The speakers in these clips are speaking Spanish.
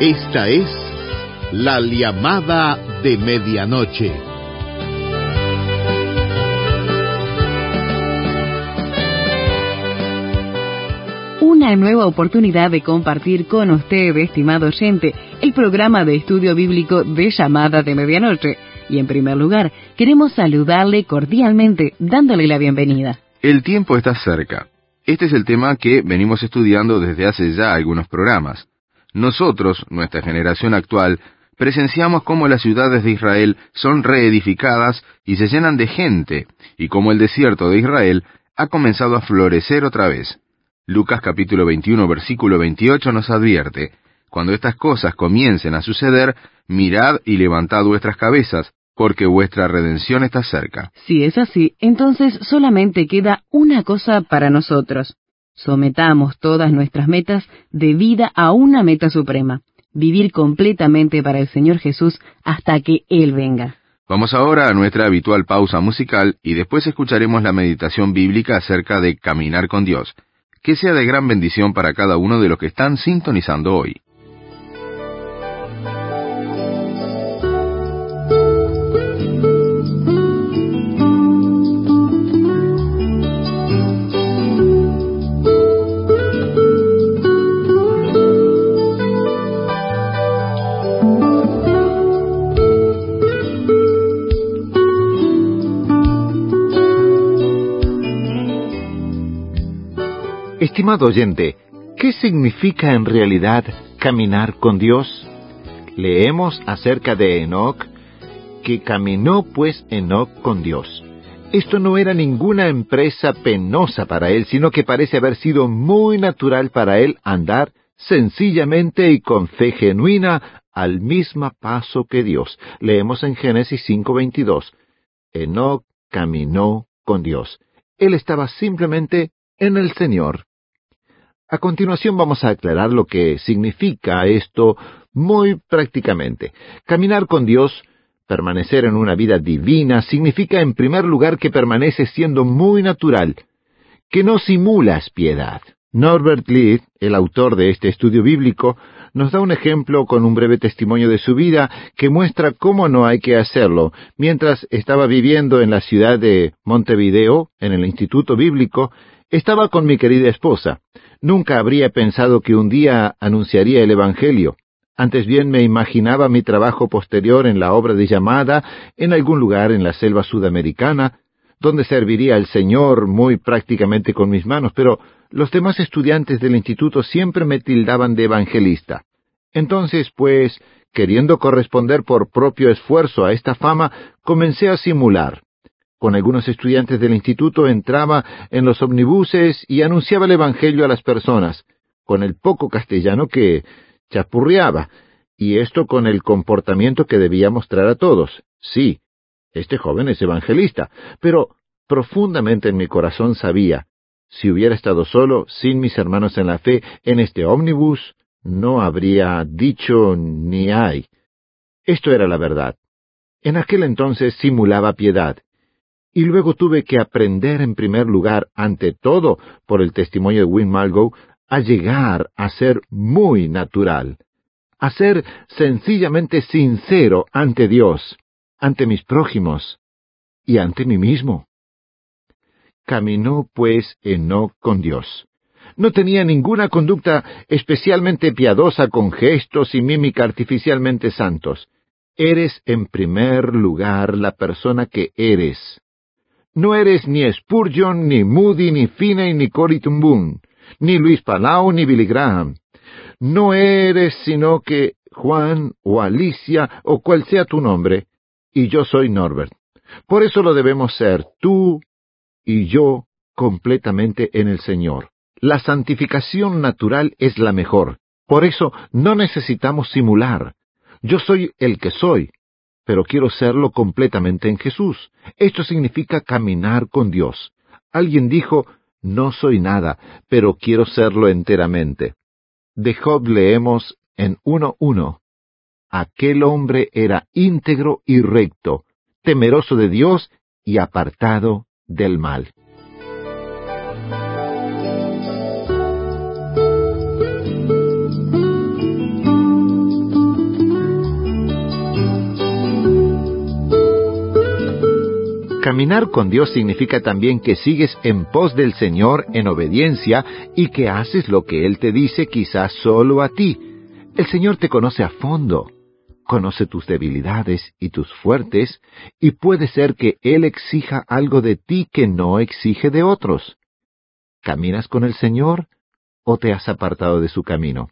Esta es la llamada de medianoche. Una nueva oportunidad de compartir con usted, estimado oyente, el programa de estudio bíblico de Llamada de Medianoche. Y en primer lugar, queremos saludarle cordialmente, dándole la bienvenida. El tiempo está cerca. Este es el tema que venimos estudiando desde hace ya algunos programas. Nosotros, nuestra generación actual, presenciamos cómo las ciudades de Israel son reedificadas y se llenan de gente, y cómo el desierto de Israel ha comenzado a florecer otra vez. Lucas capítulo 21, versículo 28 nos advierte: cuando estas cosas comiencen a suceder, mirad y levantad vuestras cabezas, porque vuestra redención está cerca. Si es así, entonces solamente queda una cosa para nosotros. Sometamos todas nuestras metas de vida a una meta suprema: vivir completamente para el Señor Jesús hasta que Él venga. Vamos ahora a nuestra habitual pausa musical y después escucharemos la meditación bíblica acerca de caminar con Dios. Que sea de gran bendición para cada uno de los que están sintonizando hoy. Estimado oyente, ¿qué significa en realidad caminar con Dios? Leemos acerca de Enoc, que caminó pues Enoc con Dios. Esto no era ninguna empresa penosa para él, sino que parece haber sido muy natural para él andar sencillamente y con fe genuina al mismo paso que Dios. Leemos en Génesis 5:22. Enoc caminó con Dios. Él estaba simplemente en el Señor. A continuación vamos a aclarar lo que significa esto muy prácticamente. Caminar con Dios, permanecer en una vida divina, significa en primer lugar que permanece siendo muy natural, que no simulas piedad. Norbert Lied, el autor de este estudio bíblico, nos da un ejemplo con un breve testimonio de su vida que muestra cómo no hay que hacerlo. Mientras estaba viviendo en la ciudad de Montevideo, en el Instituto Bíblico, estaba con mi querida esposa. Nunca habría pensado que un día anunciaría el Evangelio. Antes bien me imaginaba mi trabajo posterior en la obra de llamada en algún lugar en la selva sudamericana, donde serviría al Señor muy prácticamente con mis manos, pero los demás estudiantes del instituto siempre me tildaban de evangelista. Entonces, pues, queriendo corresponder por propio esfuerzo a esta fama, comencé a simular. Con algunos estudiantes del instituto entraba en los omnibuses y anunciaba el Evangelio a las personas, con el poco castellano que chapurreaba, y esto con el comportamiento que debía mostrar a todos. Sí, este joven es evangelista, pero profundamente en mi corazón sabía, si hubiera estado solo, sin mis hermanos en la fe, en este ómnibus, no habría dicho ni ay. Esto era la verdad. En aquel entonces simulaba piedad. Y luego tuve que aprender en primer lugar, ante todo, por el testimonio de Win Margo, a llegar a ser muy natural, a ser sencillamente sincero ante Dios, ante mis prójimos y ante mí mismo. Caminó pues Enoc con Dios. No tenía ninguna conducta especialmente piadosa con gestos y mímica artificialmente santos. Eres en primer lugar la persona que eres. No eres ni Spurgeon, ni Moody, ni Finney, ni Corrie ten Boom, ni Luis Palau, ni Billy Graham. No eres sino que Juan o Alicia o cual sea tu nombre, y yo soy Norbert. Por eso lo debemos ser tú y yo completamente en el Señor. La santificación natural es la mejor. Por eso no necesitamos simular. Yo soy el que soy, pero quiero serlo completamente en Jesús. Esto significa caminar con Dios. Alguien dijo, no soy nada, pero quiero serlo enteramente. De Job leemos en 1:1. Aquel hombre era íntegro y recto, temeroso de Dios y apartado del mal. Caminar con Dios significa también que sigues en pos del Señor en obediencia y que haces lo que Él te dice, quizás solo a ti. El Señor te conoce a fondo, conoce tus debilidades y tus fuertes, y puede ser que Él exija algo de ti que no exige de otros. ¿Caminas con el Señor o te has apartado de su camino?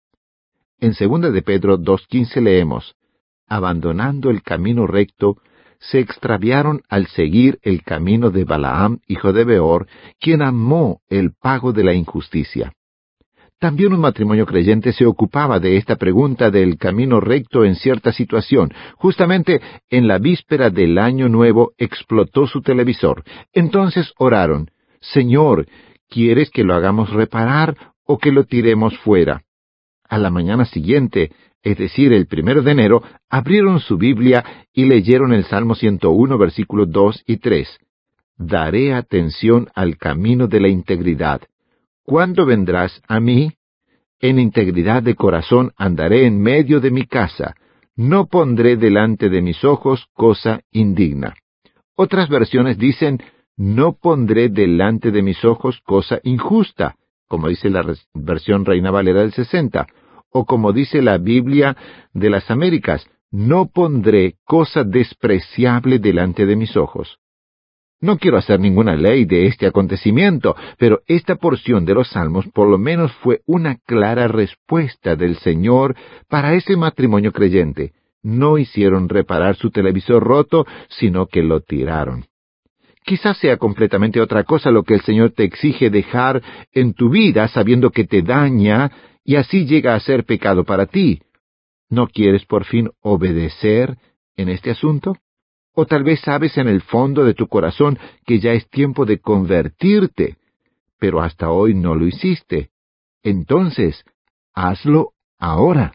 En 2 de Pedro 2:15 leemos: abandonando el camino recto, se extraviaron al seguir el camino de Balaam, hijo de Beor, quien amó el pago de la injusticia. También un matrimonio creyente se ocupaba de esta pregunta del camino recto en cierta situación. Justamente en la víspera del Año Nuevo explotó su televisor. Entonces oraron: Señor, ¿quieres que lo hagamos reparar o que lo tiremos fuera? A la mañana siguiente, es decir, el 1 de enero, abrieron su Biblia y leyeron el Salmo 101, versículos 2 y 3. Daré atención al camino de la integridad. ¿Cuándo vendrás a mí? En integridad de corazón andaré en medio de mi casa. No pondré delante de mis ojos cosa indigna. Otras versiones dicen: no pondré delante de mis ojos cosa injusta, como dice la versión Reina Valera del 60, o como dice la Biblia de las Américas: no pondré cosa despreciable delante de mis ojos. No quiero hacer ninguna ley de este acontecimiento, pero esta porción de los Salmos por lo menos fue una clara respuesta del Señor para ese matrimonio creyente. No hicieron reparar su televisor roto, sino que lo tiraron. Quizás sea completamente otra cosa lo que el Señor te exige dejar en tu vida, sabiendo que te daña y así llega a ser pecado para ti. ¿No quieres por fin obedecer en este asunto? O tal vez sabes en el fondo de tu corazón que ya es tiempo de convertirte, pero hasta hoy no lo hiciste. Entonces, hazlo ahora.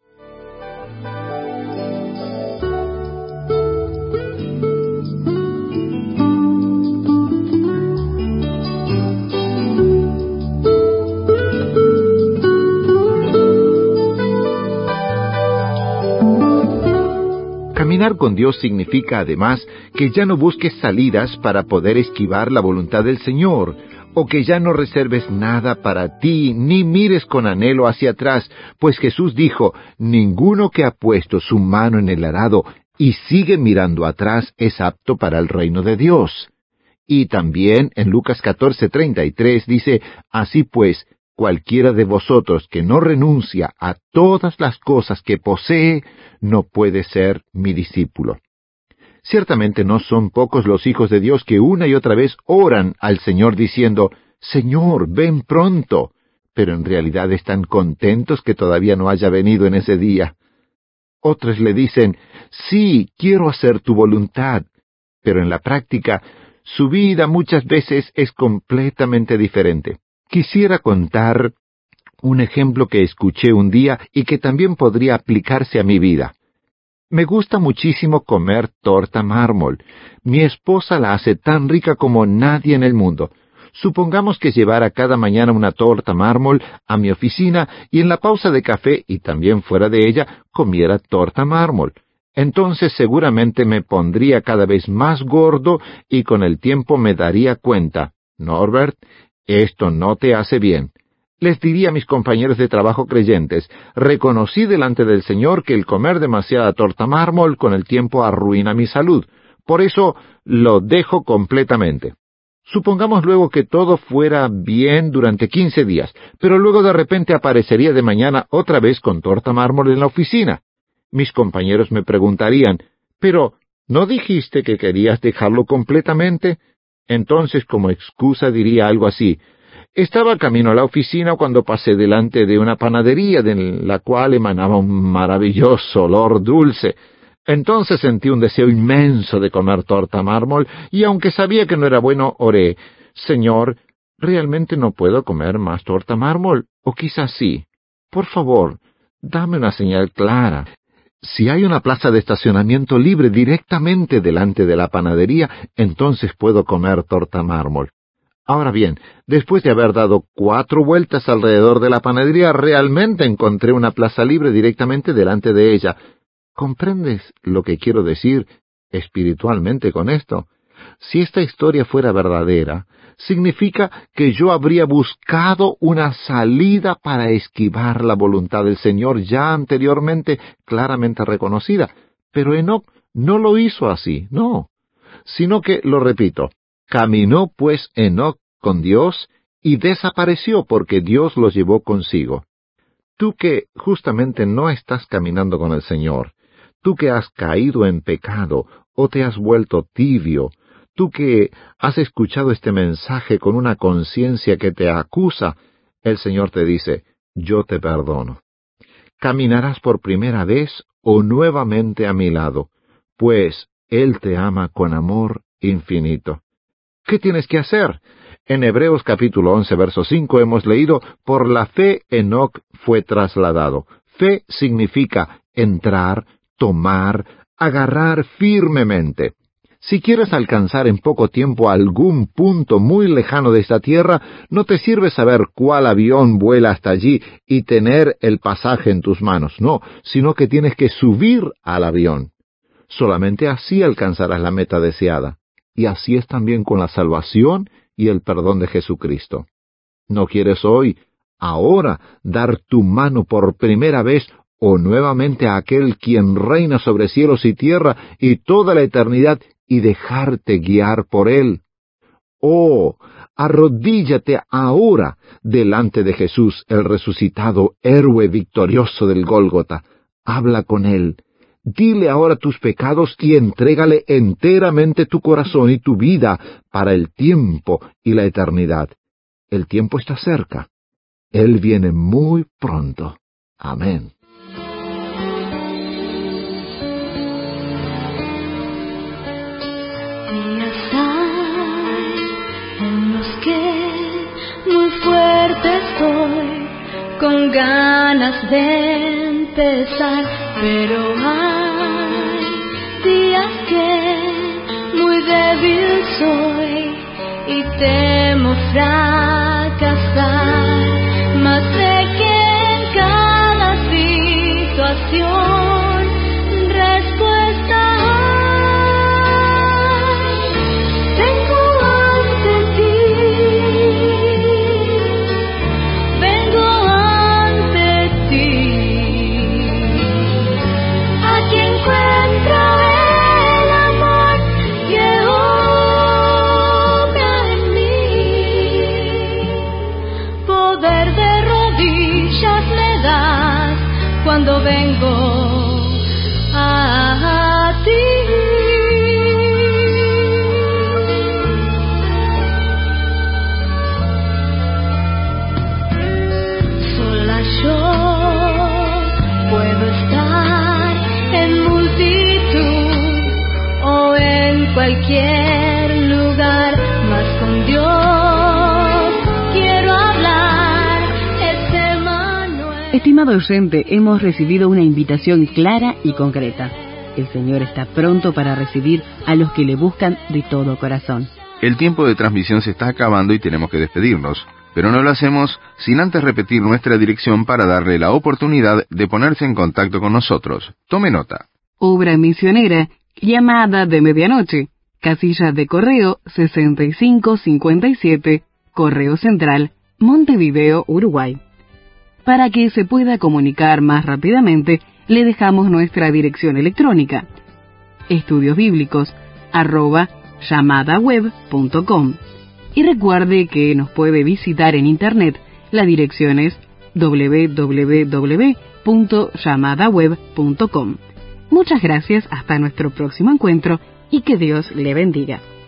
Caminar con Dios significa además que ya no busques salidas para poder esquivar la voluntad del Señor, o que ya no reserves nada para ti, ni mires con anhelo hacia atrás, pues Jesús dijo: ninguno que ha puesto su mano en el arado y sigue mirando atrás es apto para el reino de Dios. Y también en Lucas 14:33 dice: así pues, cualquiera de vosotros que no renuncia a todas las cosas que posee, no puede ser mi discípulo. Ciertamente no son pocos los hijos de Dios que una y otra vez oran al Señor diciendo: Señor, ven pronto, pero en realidad están contentos que todavía no haya venido en ese día. Otros le dicen: sí, quiero hacer tu voluntad, pero en la práctica, su vida muchas veces es completamente diferente. Quisiera contar un ejemplo que escuché un día y que también podría aplicarse a mi vida. Me gusta muchísimo comer torta mármol. Mi esposa la hace tan rica como nadie en el mundo. Supongamos que llevara cada mañana una torta mármol a mi oficina y en la pausa de café y también fuera de ella comiera torta mármol. Entonces seguramente me pondría cada vez más gordo y con el tiempo me daría cuenta: Norbert, esto no te hace bien. Les diría a mis compañeros de trabajo creyentes: reconocí delante del Señor que el comer demasiada torta mármol con el tiempo arruina mi salud. Por eso lo dejo completamente. Supongamos luego que todo fuera bien durante 15 días, pero luego de repente aparecería de mañana otra vez con torta mármol en la oficina. Mis compañeros me preguntarían: ¿pero no dijiste que querías dejarlo completamente? Entonces, como excusa, diría algo así: estaba camino a la oficina cuando pasé delante de una panadería de la cual emanaba un maravilloso olor dulce. Entonces sentí un deseo inmenso de comer torta mármol, y aunque sabía que no era bueno, oré: Señor, ¿realmente no puedo comer más torta mármol? O quizás sí. Por favor, dame una señal clara. Si hay una plaza de estacionamiento libre directamente delante de la panadería, entonces puedo comer torta mármol. Ahora bien, después de haber dado 4 vueltas alrededor de la panadería, realmente encontré una plaza libre directamente delante de ella. ¿Comprendes lo que quiero decir espiritualmente con esto? Si esta historia fuera verdadera, significa que yo habría buscado una salida para esquivar la voluntad del Señor ya anteriormente claramente reconocida. Pero Enoc no lo hizo así, no. Sino que, lo repito, caminó pues Enoc con Dios y desapareció porque Dios lo llevó consigo. Tú que justamente no estás caminando con el Señor, tú que has caído en pecado o te has vuelto tibio, tú que has escuchado este mensaje con una conciencia que te acusa, el Señor te dice, yo te perdono. Caminarás por primera vez o nuevamente a mi lado, pues Él te ama con amor infinito. ¿Qué tienes que hacer? En Hebreos capítulo 11, verso 5 hemos leído, por la fe Enoc fue trasladado. Fe significa entrar, tomar, agarrar firmemente. Si quieres alcanzar en poco tiempo algún punto muy lejano de esta tierra, no te sirve saber cuál avión vuela hasta allí y tener el pasaje en tus manos, no, sino que tienes que subir al avión. Solamente así alcanzarás la meta deseada. Y así es también con la salvación y el perdón de Jesucristo. ¿No quieres hoy, ahora, dar tu mano por primera vez o nuevamente a aquel quien reina sobre cielos y tierra y toda la eternidad y dejarte guiar por Él? Oh, arrodíllate ahora delante de Jesús, el resucitado héroe victorioso del Gólgota. Habla con Él. Dile ahora tus pecados y entrégale enteramente tu corazón y tu vida para el tiempo y la eternidad. El tiempo está cerca. Él viene muy pronto. Amén. Muy fuerte estoy, con ganas de empezar, pero hay días que muy débil soy y temo fracasar, mas sé que en cada situación respuesta hay. Vengo ante ti, vengo ante ti. Aquí encuentro el amor que obra en mí. Poder de rodillas me das cuando vengo a ti. Sola yo puedo estar en multitud o en cualquier lugar, mas con Dios quiero hablar, es Emmanuel. Estimado oyente, hemos recibido una invitación clara y concreta. El Señor está pronto para recibir a los que le buscan de todo corazón. El tiempo de transmisión se está acabando y tenemos que despedirnos, pero no lo hacemos sin antes repetir nuestra dirección para darle la oportunidad de ponerse en contacto con nosotros. Tome nota. Obra misionera, llamada de medianoche, casilla de correo 6557, Correo Central, Montevideo, Uruguay. Para que se pueda comunicar más rápidamente, le dejamos nuestra dirección electrónica, estudiosbiblicos@yamadaweb.com. Y recuerde que nos puede visitar en internet. La dirección es www.yamadaweb.com. Muchas gracias, hasta nuestro próximo encuentro y que Dios le bendiga.